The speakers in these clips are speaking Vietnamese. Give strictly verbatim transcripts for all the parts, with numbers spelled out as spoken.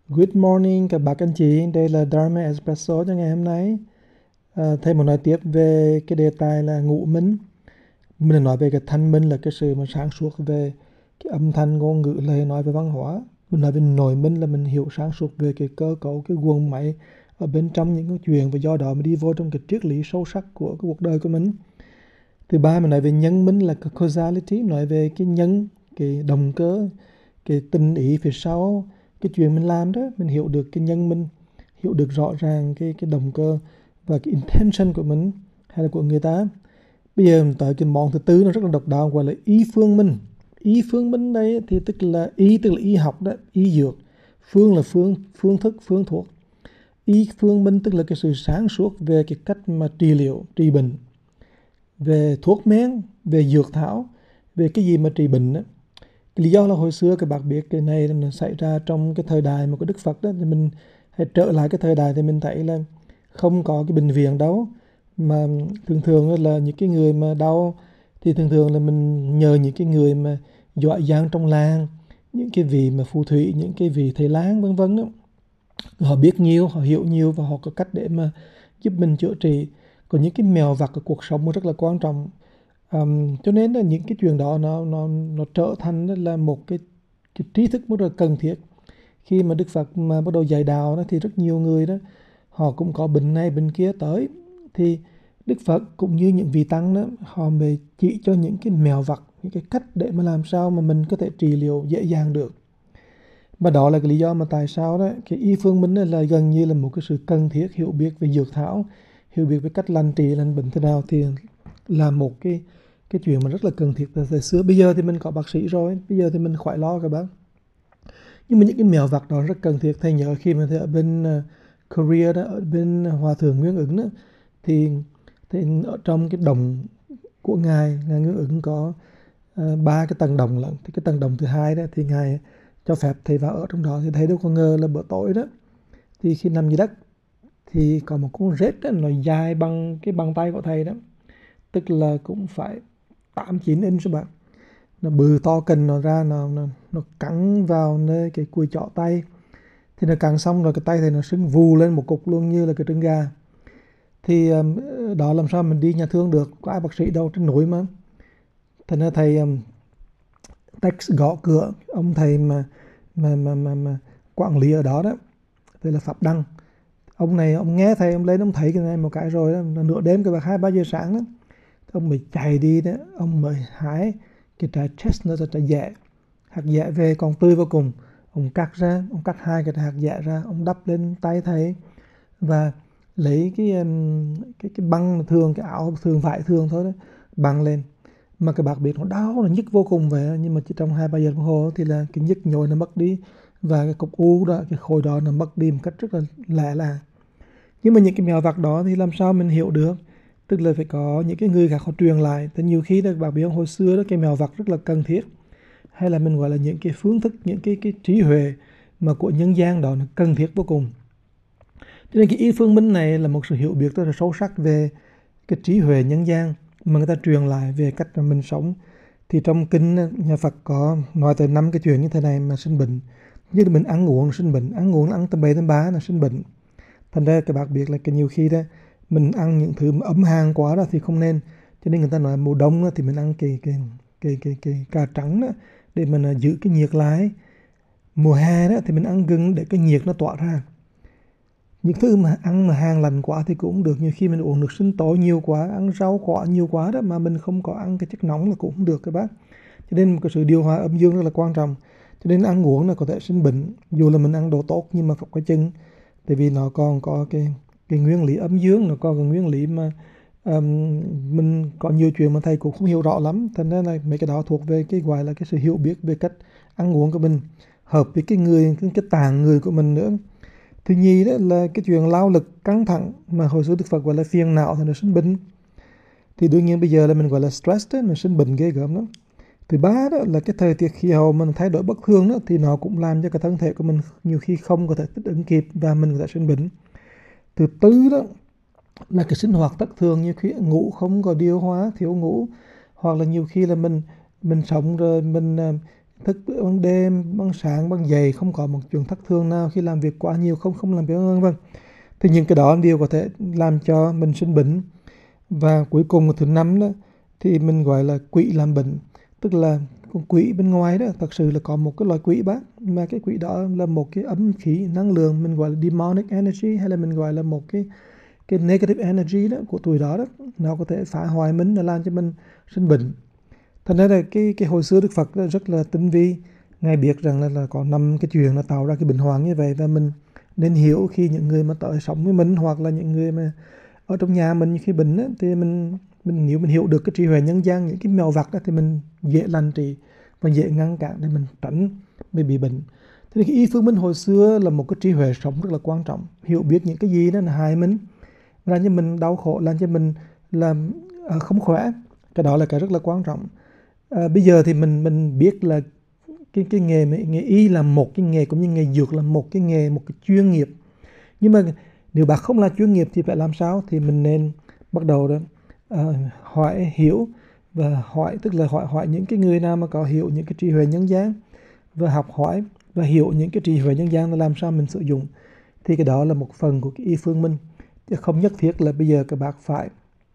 Good morning các bác anh chị, đây là Dharma Espresso cho ngày hôm nay. À, thầy muốn nói tiếp về cái đề tài là ngũ minh. Mình đã nói về cái thanh minh là cái sự mà sáng suốt về cái âm thanh, ngôn ngữ, lời nói về văn hóa. Mình nói về nội minh là mình hiểu sáng suốt về cái cơ cấu, cái guồng máy ở bên trong những cái chuyện, và do đó mình đi vô trong cái triết lý sâu sắc của cái cuộc đời của mình. Thứ ba, mình nói về nhân minh là cái causality, nói về cái nhân, cái động cơ, cái tình ý phía sau cái chuyện mình làm đó. Mình hiểu được cái nhân mình, hiểu được rõ ràng cái cái động cơ và cái intention của mình hay là của người ta. Bây giờ tới cái món thứ tư, nó rất là độc đáo, gọi là ý phương minh. Ý phương minh đây thì tức là ý tức là y học đó, y dược. Phương là phương phương thức, phương thuốc. Ý phương minh tức là cái sự sáng suốt về cái cách mà trị liệu, trị bệnh, về thuốc men, về dược thảo, về cái gì mà trị bệnh đó. Cái lý do là hồi xưa các bạn biết cái này nó xảy ra trong cái thời đại mà có Đức Phật đó, thì mình hãy trở lại cái thời đại thì mình thấy là không có cái bệnh viện đâu, mà thường thường là những cái người mà đau thì thường thường là mình nhờ những cái người mà giỏi giang trong làng, những cái vị mà phù thủy, những cái vị thầy lang vân vân đó. Họ biết nhiều, họ hiểu nhiều và họ có cách để mà giúp mình chữa trị. Còn những cái mèo vặt của cuộc sống rất là quan trọng. Um, cho nên là những cái chuyện đó nó nó nó trở thành là một cái, cái trí thức rất là cần thiết. Khi mà Đức Phật mà bắt đầu dạy đạo đó, thì rất nhiều người đó họ cũng có bệnh này bệnh kia tới, thì Đức Phật cũng như những vị tăng đó, họ mới chỉ cho những cái mèo vặt, những cái cách để mà làm sao mà mình có thể trị liệu dễ dàng được. Và đó là cái lý do mà tại sao đó cái y phương minh là gần như là một cái sự cần thiết. Hiểu biết về dược thảo, hiểu biết về cách lành trị lành bệnh thế nào thì là một cái cái chuyện mà rất là cần thiết từ thời xưa. Bây giờ thì mình có bác sĩ rồi, bây giờ thì mình khỏi lo các bác. Nhưng mà những cái mèo vặt đó rất cần thiết. Thầy nhớ khi mà thầy ở bên uh, Korea đó, ở bên Hòa Thượng Nguyên Ứng đó, thì, thì ở trong cái đồng của ngài, ngài Nguyên Ứng có ba uh, cái tầng đồng lận. Thì cái tầng đồng thứ hai đó thì ngài cho phép thầy vào ở trong đó. Thì thầy đâu có ngờ là bữa tối đó, thì khi nằm dưới đất thì có một con rết đó, nó dài bằng cái bàn tay của thầy đó, tức là cũng phải tám chín inch các bạn. Nó bự to cần nó ra, nó, nó, nó cắn vào nơi cái cùi chỏ tay. Thì nó cắn xong rồi cái tay thầy nó sưng vù lên một cục luôn như là cái trứng gà. Thì um, đó làm sao mình đi nhà thương được, có ai bác sĩ đâu, trên núi mà. Thành ra thầy um, text gõ cửa ông thầy mà mà mà mà, mà quản lý ở đó đó, đây là Pháp Đăng. Ông này ông nghe thầy, ông lên ông thấy cái này một cái rồi đó, nửa đêm cái bạc hai ba giờ sáng đó, ông mới chạy đi đó, ông mới hái cái trái chestnut, là trái dẻ, hạt dẻ về còn tươi vô cùng. Ông cắt ra, ông cắt hai cái hạt dẻ ra, ông đắp lên tay thầy và lấy cái cái cái băng thường, cái áo thường vải thường thôi đó, băng lên. Mà các bạn biết nó đau, nó nhức vô cùng vậy, nhưng mà chỉ trong hai ba giờ đồng hồ thì là cái nhức nhồi nó mất đi, và cái cục u đó, cái khối đó nó mất đi một cách rất là lạ lạ. Nhưng mà những cái mèo vặt đó thì làm sao mình hiểu được? Tức là phải có những cái người khác họ truyền lại. Thì nhiều khi đó các bạn biết hồi xưa đó, cái mèo vặt rất là cần thiết, hay là mình gọi là những cái phương thức, những cái cái trí huệ mà của nhân gian đó nó cần thiết vô cùng. Cho nên cái ý phương minh này là một sự hiểu biết rất là sâu sắc về cái trí huệ nhân gian mà người ta truyền lại về cách mà mình sống. Thì trong kinh nhà Phật có nói tới năm cái chuyện như thế này mà sinh bệnh. Như là mình ăn uống sinh bệnh, ăn uống ăn tầm bậy tầm bá là sinh bệnh. Thành ra các bạn biết là cái nhiều khi đó mình ăn những thứ mà ấm hàng quá đó thì không nên. Cho nên người ta nói mùa đông đó, thì mình ăn cái cái cái cái cái cà trắng đó để mình giữ cái nhiệt lại. Mùa hè đó thì mình ăn gừng để cái nhiệt nó tỏa ra. Những thứ mà ăn mà hàng lành quá thì cũng được. Nhiều khi mình uống nước sinh tố nhiều quá, ăn rau quả nhiều quá đó, mà mình không có ăn cái chất nóng là cũng không được các bác. Cho nên một cái sự điều hòa âm dương rất là quan trọng. Cho nên ăn uống là có thể sinh bệnh, dù là mình ăn đồ tốt nhưng mà phải có chừng. Tại vì nó còn có cái cái nguyên lý âm dương, nó còn cái nguyên lý mà um, mình có nhiều chuyện mà thầy cũng không hiểu rõ lắm. Thành ra là mấy cái đó thuộc về cái gọi là cái sự hiểu biết về cách ăn uống của mình, hợp với cái người, cái, cái tạng người của mình nữa. Thứ nhì đó là cái chuyện lao lực căng thẳng mà hồi xưa Đức Phật gọi là phiền não thì nó sinh bệnh. Thì đương nhiên bây giờ là mình gọi là stress đó, nó sinh bệnh ghê gớm lắm. Thứ ba đó là cái thời tiết khí hậu mình thay đổi bất thường đó, thì nó cũng làm cho cái thân thể của mình nhiều khi không có thể thích ứng kịp và mình có thể sinh bệnh. Thứ tư đó là cái sinh hoạt thất thường, nhiều khi ngủ không có điều hòa, thiếu ngủ, hoặc là nhiều khi là mình mình sống rồi mình thức ban đêm, ban sáng, ban dậy, không có một chuyện thất thường nào khi làm việc quá nhiều, không không làm việc vân vân. Thì những cái đó đều có thể làm cho mình sinh bệnh. Và cuối cùng thứ năm đó thì mình gọi là quỷ làm bệnh, tức là con quỷ bên ngoài đó thật sự là có một cái loại quỷ bác, mà cái quỷ đó là một cái ấm khí năng lượng, mình gọi là demonic energy, hay là mình gọi là một cái cái negative energy đó của tuổi đó đó, nó có thể phá hoại mình, nó làm cho mình sinh bệnh. Thành ra là cái cái hồi xưa Đức Phật rất là tinh vi, ngài biết rằng là, là có năm cái chuyện là tạo ra cái bệnh hoạn như vậy, và mình nên hiểu khi những người mà tới sống với mình, hoặc là những người mà ở trong nhà mình khi bệnh á, thì mình mình nếu mình hiểu được cái trí huệ nhân gian, những cái mèo vặt đó, thì mình dễ lành trị và dễ ngăn cản để mình tránh bị bị bệnh. Thế thì cái y phương minh hồi xưa là một cái trí huệ sống rất là quan trọng, hiểu biết những cái gì đó là hại mình, làm cho mình đau khổ, làm cho mình làm à, không khỏe. Cái đó là cái rất là quan trọng. À, bây giờ thì mình mình biết là cái cái nghề nghề y là một cái nghề, cũng như nghề dược là một cái nghề, một cái chuyên nghiệp. Nhưng mà nếu bạn không là chuyên nghiệp thì phải làm sao? Thì mình nên bắt đầu đó uh, hỏi hiểu và hỏi, tức là hỏi hỏi những cái người nào mà có hiểu những cái trí huệ nhân gian, và học hỏi và hiểu những cái trí huệ nhân gian là làm sao mình sử dụng. Thì cái đó là một phần của cái y phương minh, chứ không nhất thiết là bây giờ các bạn phải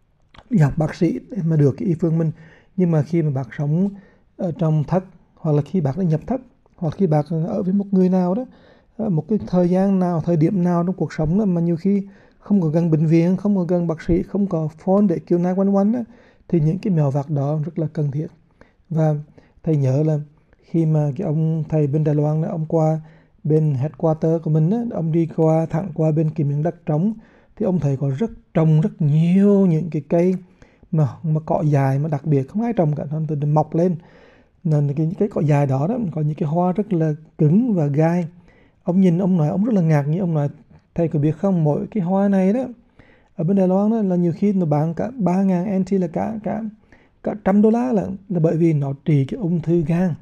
đi học bác sĩ để mà được cái y phương minh. Nhưng mà khi mà bạn sống ở trong thất, hoặc là khi bạn đã nhập thất, hoặc khi bạn ở với một người nào đó, một cái thời gian nào, thời điểm nào trong cuộc sống đó, mà nhiều khi không có gần bệnh viện, không có gần bác sĩ, không có phone để kêu chín một một đó, thì những cái mèo vặt đó rất là cần thiết. Và thầy nhớ là khi mà cái ông thầy bên Đài Loan đó, ông qua bên headquarter của mình đó, ông đi qua thẳng qua bên cái miếng đất trống, thì ông thấy có rất trồng rất nhiều những cái cây mà mà cọ dài, mà đặc biệt không ai trồng cả, nó từ từ mọc lên. Nên cái cái cọ dài đó đó có những cái hoa rất là cứng và gai. Ông nhìn ông nói, ông rất là ngạc nhiên, ông nói thầy có biết không, mỗi cái hoa này đó ở bên Đài Loan đó là nhiều khi nó bán cả ba ngàn en tê, là cả cả cả trăm đô la, là là bởi vì nó trị cái ung thư gan.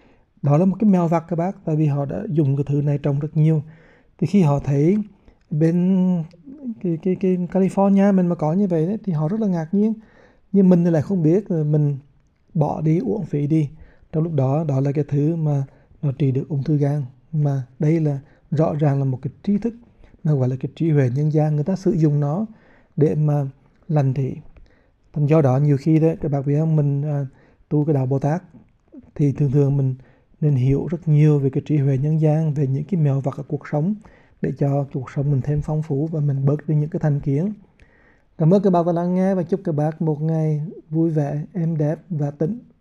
Đó là một cái mèo vặt các bác, tại vì họ đã dùng cái thứ này trồng rất nhiều. Thì khi họ thấy bên cái cái cái California mình mà có như vậy đấy, thì họ rất là ngạc nhiên. Nhưng mình thì lại không biết, mình bỏ đi, uổng phí đi. Trong lúc đó, đó là cái thứ mà nó trị được ung thư gan. Mà đây là rõ ràng là một cái trí thức, nó gọi là cái trí huệ nhân gian, người ta sử dụng nó để mà lành trị. Thành do đó nhiều khi đấy các bạn biết không, mình à, tu cái đạo Bồ Tát thì thường thường mình nên hiểu rất nhiều về cái trí huệ nhân gian, về những cái mèo vặt ở cuộc sống, để cho cuộc sống mình thêm phong phú và mình bớt đi những cái thành kiến. Cảm ơn các bạn đã lắng nghe, và chúc các bạn một ngày vui vẻ, êm đẹp và tĩnh.